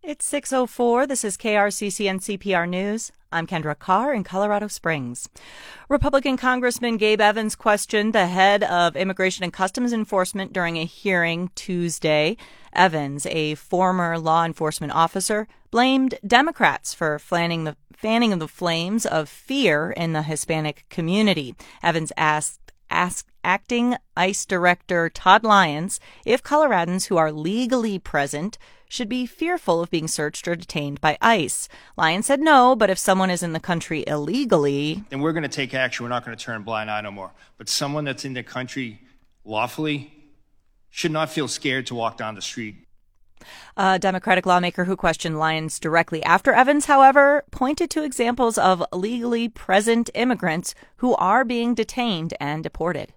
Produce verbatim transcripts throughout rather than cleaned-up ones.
It's six oh four. This is K R C C and C P R News. I'm Kendra Carr in Colorado Springs. Republican Congressman Gabe Evans questioned the head of Immigration and Customs Enforcement during a hearing Tuesday. Evans, a former law enforcement officer, blamed Democrats for fanning the, fanning of the flames of fear in the Hispanic community. Evans asked, asked Acting ICE Director Todd Lyons if Coloradans who are legally present should be fearful of being searched or detained by ICE. Lyons said no, but if someone is in the country illegally, then we're going to take action. We're not going to turn a blind eye no more. But someone that's in the country lawfully should not feel scared to walk down the street. A Democratic lawmaker who questioned Lyons directly after Evans, however, pointed to examples of legally present immigrants who are being detained and deported.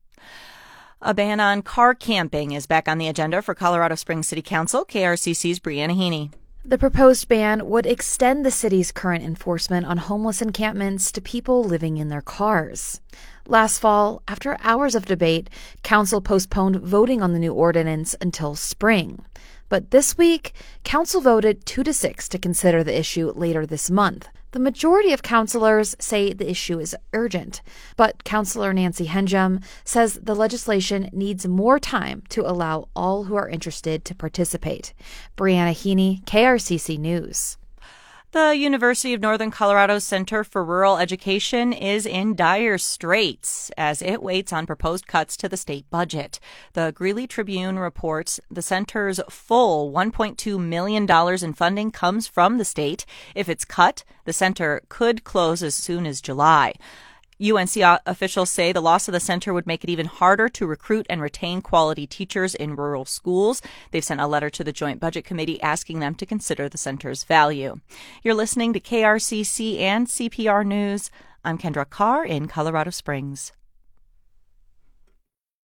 A ban on car camping is back on the agenda for Colorado Springs City Council. K R C C's Brianna Heaney. The proposed ban would extend the city's current enforcement on homeless encampments to people living in their cars. Last fall, after hours of debate, council postponed voting on the new ordinance until spring. But this week, council voted two to six to consider the issue later this month. The majority of councilors say the issue is urgent, but Councilor Nancy Henjum says the legislation needs more time to allow all who are interested to participate. Brianna Heaney, K R C C News. The University of Northern Colorado's Center for Rural Education is in dire straits as it waits on proposed cuts to the state budget. The Greeley Tribune reports the center's full one point two million dollars in funding comes from the state. If it's cut, the center could close as soon as July. U N C officials say the loss of the center would make it even harder to recruit and retain quality teachers in rural schools. They've sent a letter to the Joint Budget Committee asking them to consider the center's value. You're listening to K R C C and C P R News. I'm Kendra Carr in Colorado Springs.